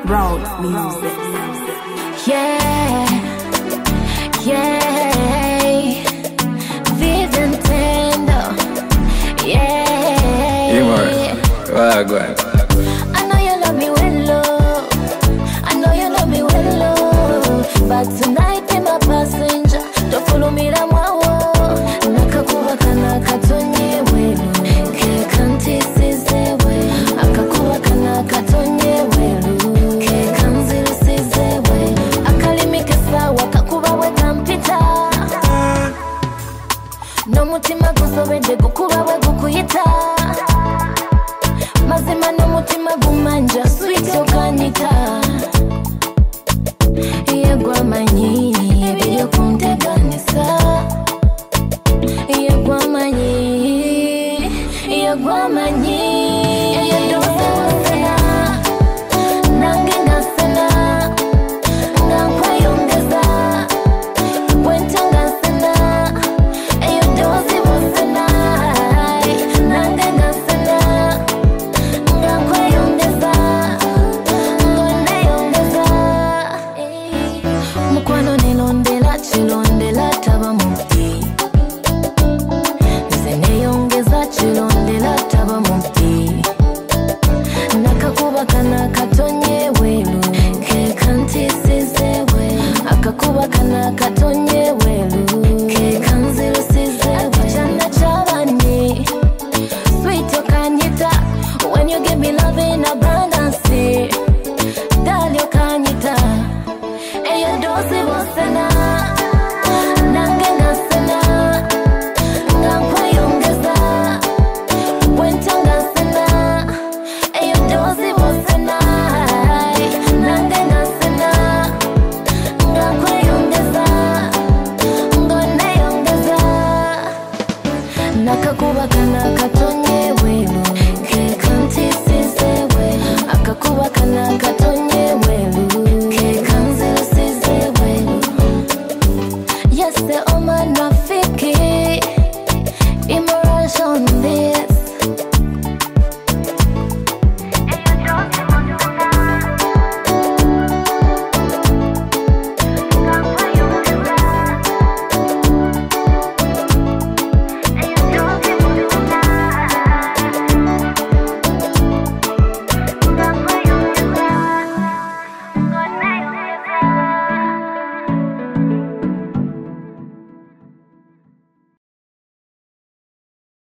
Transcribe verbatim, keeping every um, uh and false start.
Road music. Yeah, yeah, Vivintendo. Yeah. Yeah, man. Well, go ahead. I know you love me well, love. I know you love me well, love. But tonight be my passenger. Don't follow me that wow. Nakakuba kana katonye welu. Ke kanti size welu. Akakuba kana katonye welu. Ke kanzil size welu. Akalimike sawa kakuba we kampita. No mutima gusobede gukuba we gukuyita. Mazima no mutima gumanja sweet yokanita. Yegwa manyi ebyo kunteganisa. Yegwa manyi yegwa manyi eyodoze wasena nange ngasena ngakweyongeza bwentanga sena eyodoze wasena nange ngasena ngakweyongeza ngoneyongeza mukwano nelondela chilondela taba mufti zeneyongeza chilondela taba mufti nakakuba kana katonye welu ke kanti sizewe akakuba kana katonye welu ke kanzilo sizewe chana chabani sweet yokanyita when you give me love in abundance dali yokanyita eyo dosi wasena